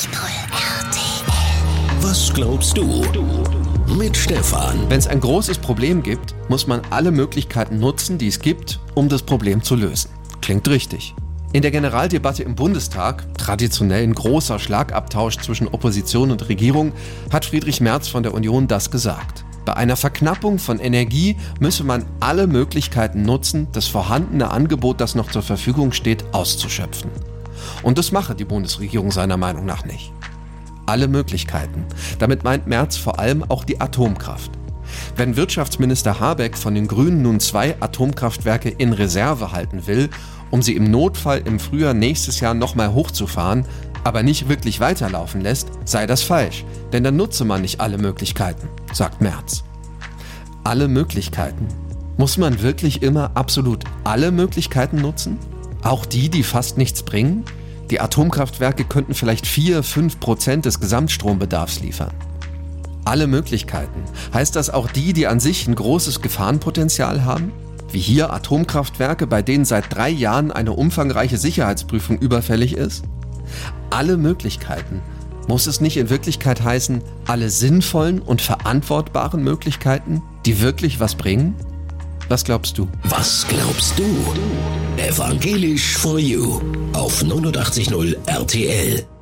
RTL. Was glaubst du? Mit Stefan. Wenn es ein großes Problem gibt, muss man alle Möglichkeiten nutzen, die es gibt, um das Problem zu lösen. Klingt richtig. In der Generaldebatte im Bundestag, traditionell ein großer Schlagabtausch zwischen Opposition und Regierung, hat Friedrich Merz von der Union das gesagt. Bei einer Verknappung von Energie müsse man alle Möglichkeiten nutzen, das vorhandene Angebot, das noch zur Verfügung steht, auszuschöpfen. Und das mache die Bundesregierung seiner Meinung nach nicht. Alle Möglichkeiten. Damit meint Merz vor allem auch die Atomkraft. Wenn Wirtschaftsminister Habeck von den Grünen nun 2 Atomkraftwerke in Reserve halten will, um sie im Notfall im Frühjahr nächstes Jahr nochmal hochzufahren, aber nicht wirklich weiterlaufen lässt, sei das falsch, denn dann nutze man nicht alle Möglichkeiten, sagt Merz. Alle Möglichkeiten? Muss man wirklich immer absolut alle Möglichkeiten nutzen? Auch die fast nichts bringen? Die Atomkraftwerke könnten vielleicht 4-5% des Gesamtstrombedarfs liefern. Alle Möglichkeiten. Heißt das auch die an sich ein großes Gefahrenpotenzial haben? Wie hier Atomkraftwerke, bei denen seit 3 Jahren eine umfangreiche Sicherheitsprüfung überfällig ist? Alle Möglichkeiten. Muss es nicht in Wirklichkeit heißen, alle sinnvollen und verantwortbaren Möglichkeiten, die wirklich was bringen? Was glaubst du? Was glaubst du? Evangelisch for You auf 89.0 RTL.